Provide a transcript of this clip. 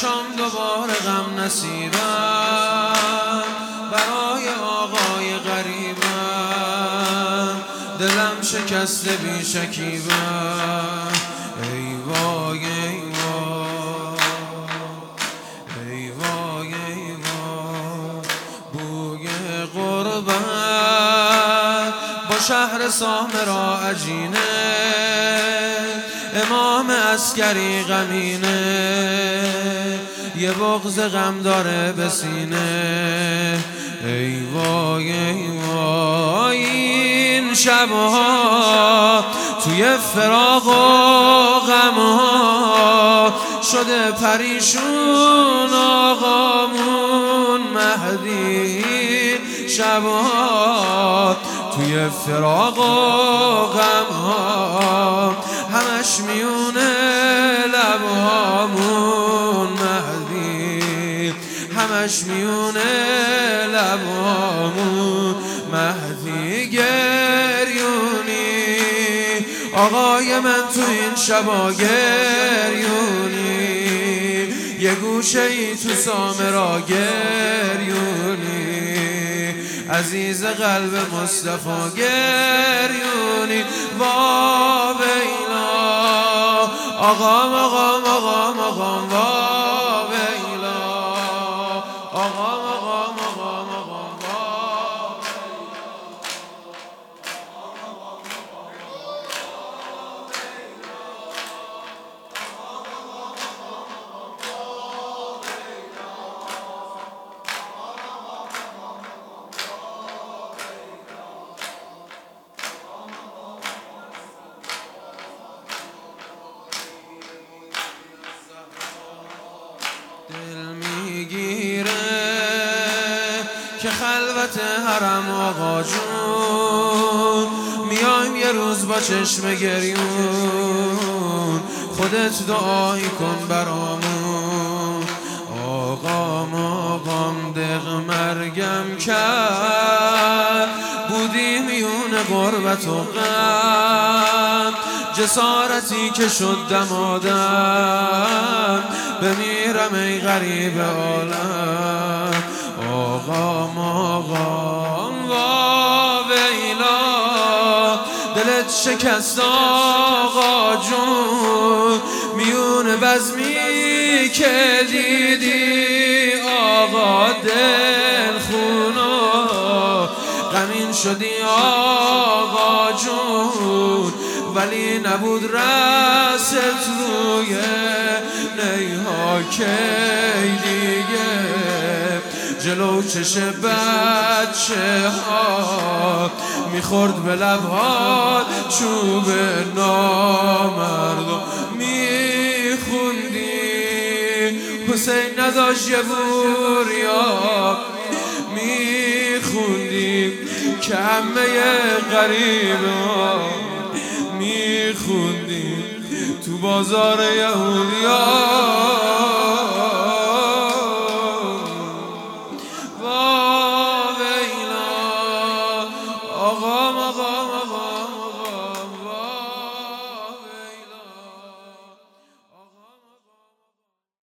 شام دوباره غم نصیبم، برای آقای غریبم دلم شکسته بی شکیبم. ای وای ای وای ای وای ای وای، بوی غربت با شهر سامرا عجینه، امام عسکری غمینه، یه بغض غم داره به سینه. ای وای ای وای، این شبها توی فراق و غمها شده پریشون آقامون مهدی. شبها توی فراق و غمها همش میونه لبهامون مهدی، همش میونه لبهامون مهدی. گریونی آقای من تو این شبا گریونی، یه گوشه ای تو سامرا گریونی، عزیز قلب مصطفی گریونی. وا ویلا آقام آقام آقام آقام، وا ویلا آقام آقام آقام آقام، دل میگیره که خلوت حرم آقا جون، میایم یه روز با چشم گریون، خودت دعایی کن برامون. آقام آقام دق مرگم کرد، بودی میون غربت و غم، جسارتی که شد دمادم، بمیرم ای غریب عالم. آقام آقام وا ویلا، دلت شکست آقا جون، میون بزمی که دیدی آقا دل خونو، غمین شدی آقا جون، ولی نبود رست روی نیها که دیگه، جلو چش بچه ها میخورد به لبها چوب نامردم. میخوندی حسین نداشت یه بوریا، میخوندی که همه غریبا، میخوندی تو بازار یهودیا.